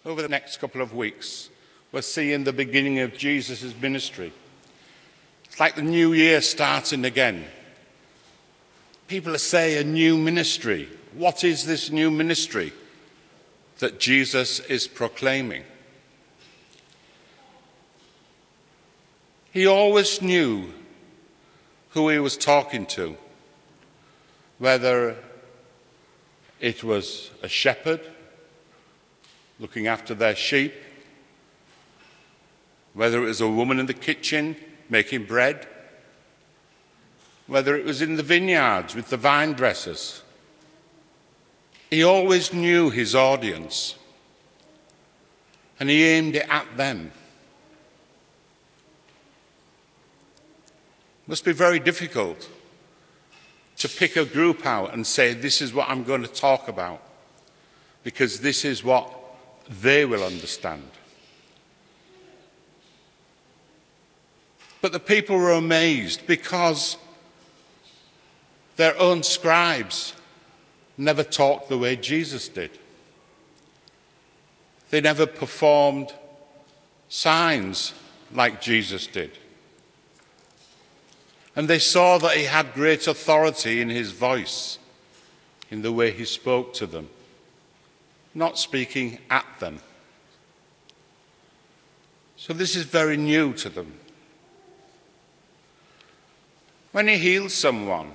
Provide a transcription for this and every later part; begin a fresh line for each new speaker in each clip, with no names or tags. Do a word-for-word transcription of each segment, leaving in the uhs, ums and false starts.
over the next couple of weeks, we're seeing the beginning of Jesus' ministry. It's like the new year starting again. People say a new ministry. What is this new ministry that Jesus is proclaiming? He always knew who he was talking to, whether it was a shepherd looking after their sheep, whether it was a woman in the kitchen making bread, whether it was in the vineyards with the vine dressers. He always knew his audience, and he aimed it at them. It must be very difficult to pick a group out and say, this is what I'm going to talk about, because this is what they will understand. But the people were amazed because their own scribes never talked the way Jesus did. They never performed signs like Jesus did. And they saw that he had great authority in his voice, in the way he spoke to them, not speaking at them. So this is very new to them. When he heals someone,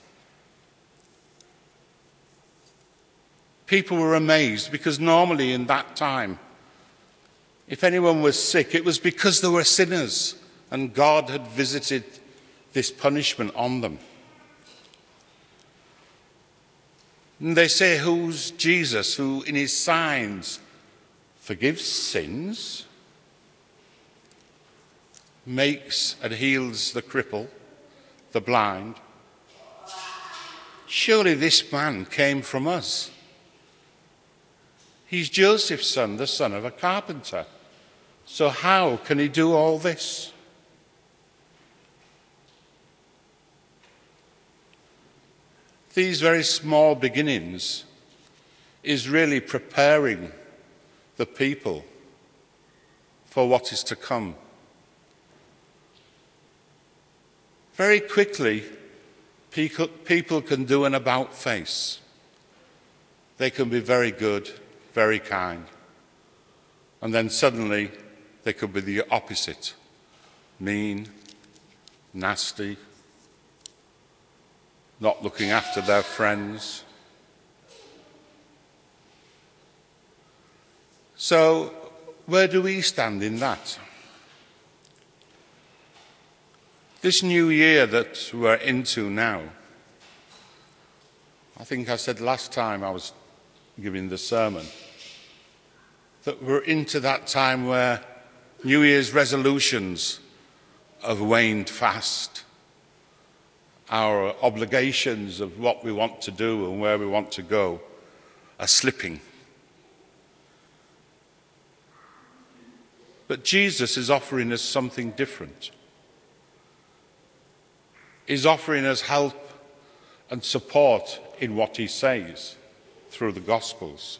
people were amazed because normally in that time, if anyone was sick, it was because they were sinners and God had visited this punishment on them. And they say, who's Jesus, who in his signs forgives sins, makes and heals the cripple, the blind? Surely this man came from us. He's Joseph's son, the son of a carpenter. So how can he do all this? These very small beginnings is really preparing the people for what is to come. Very quickly, people can do an about face. They can be very good, very kind. And then suddenly, they could be the opposite. Mean, nasty, not looking after their friends. So, where do we stand in that? This new year that we're into now, I think I said last time I was giving the sermon, that we're into that time where New Year's resolutions have waned fast. Our obligations of what we want to do and where we want to go are slipping. But Jesus is offering us something different. He's offering us help and support in what he says through the Gospels.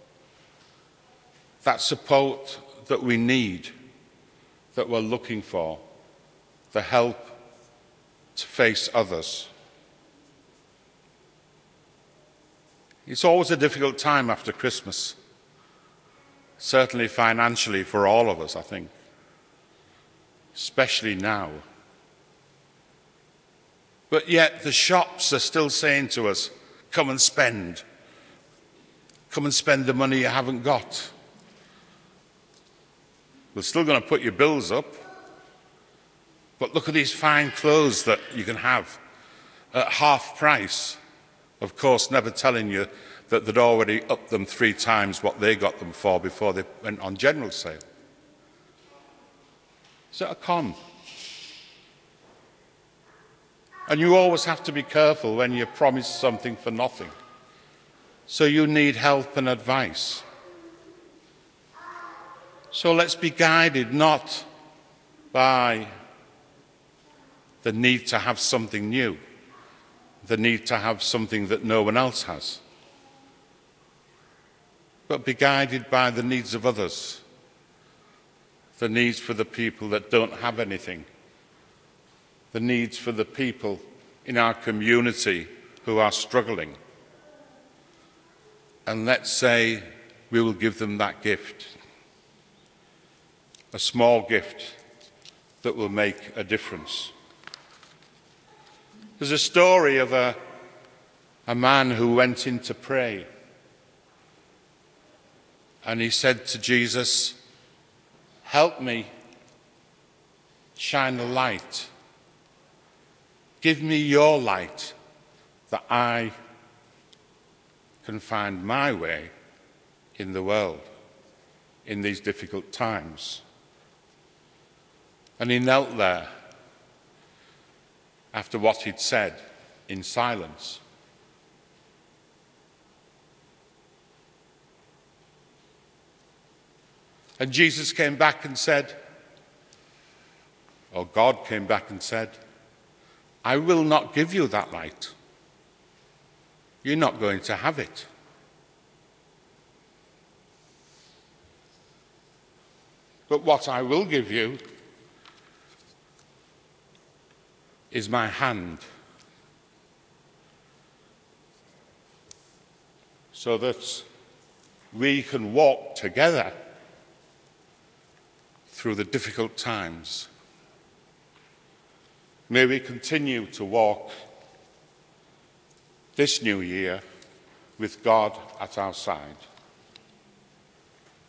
That support that we need, that we're looking for, the help to face others. It's always a difficult time after Christmas, certainly financially for all of us, I think, especially now. But yet the shops are still saying to us, come and spend. Come and spend the money you haven't got. We're still going to put your bills up. But look at these fine clothes that you can have at half price. Of course, never telling you that they'd already upped them three times what they got them for before they went on general sale. So a con. And you always have to be careful when you promise something for nothing. So you need help and advice. So let's be guided not by the need to have something new, the need to have something that no one else has. but be guided by the needs of others, the needs for the people that don't have anything, the needs for the people in our community who are struggling. And let's say we will give them that gift, a small gift that will make a difference. There's a story of a, a man who went in to pray, and he said to Jesus, "Help me shine a light. Give me your light that I can find my way in the world in these difficult times." And he knelt there after what he'd said in silence. And Jesus came back and said, or God came back and said, "I will not give you that light. You're not going to have it. But what I will give you is my hand, so that we can walk together through the difficult times. May we continue to walk this new year with God at our side.